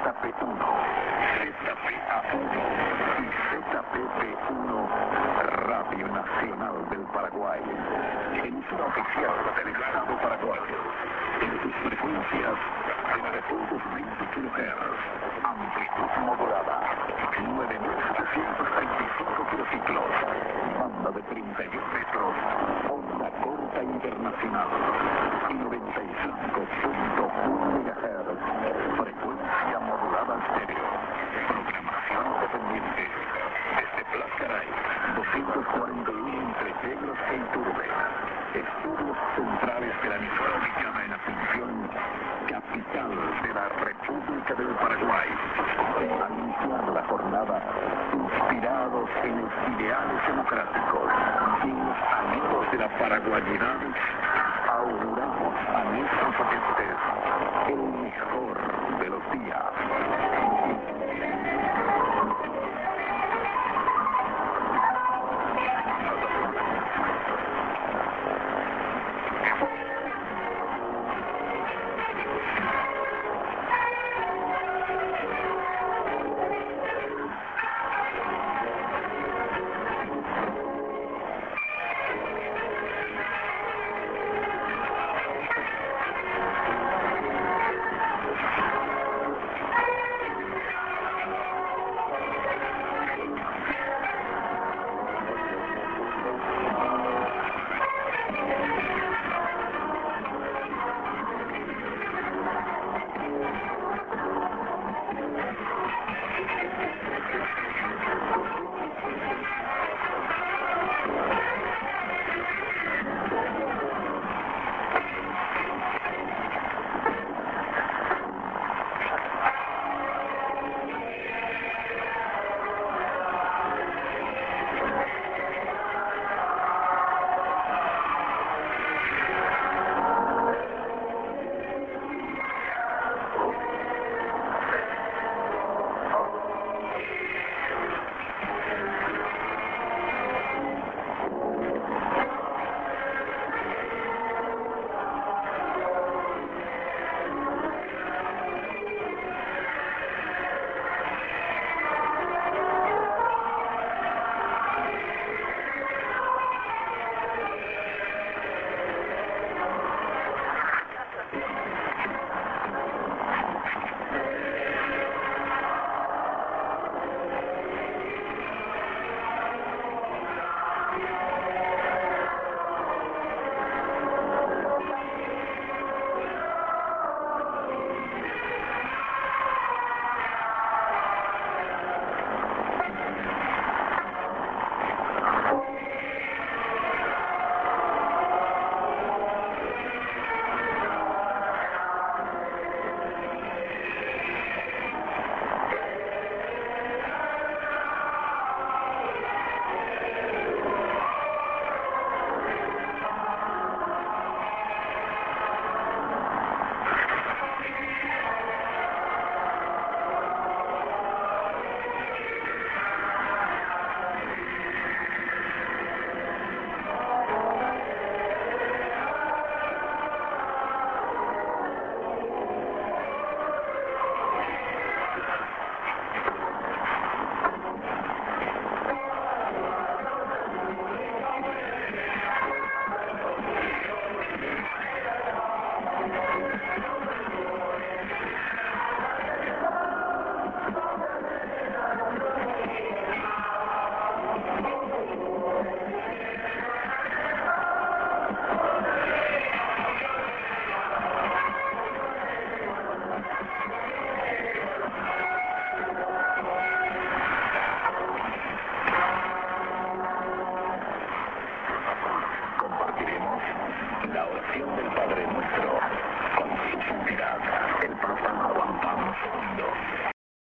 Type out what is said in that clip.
ZP1, ZPA1 y ZPP1, Radio Nacional del Paraguay. Emisora oficial del Estado paraguayo. En sus frecuencias de 920 kHz, amplitud modulada, 9.735 kilociclos, banda de 31 metros, onda corta internacional, y 95.1 MHz, frecuencia modulada estéreo, programación independiente, desde Placaray, 241 entre Yegros e Iturbe, estudios centrales de la emisora ubicada en Asunción, capital de la República del Paraguay. Al iniciar la jornada, inspirados en los ideales democráticos y en los anhelos de la paraguayidad, auguramos a nuestros oyentes el mejor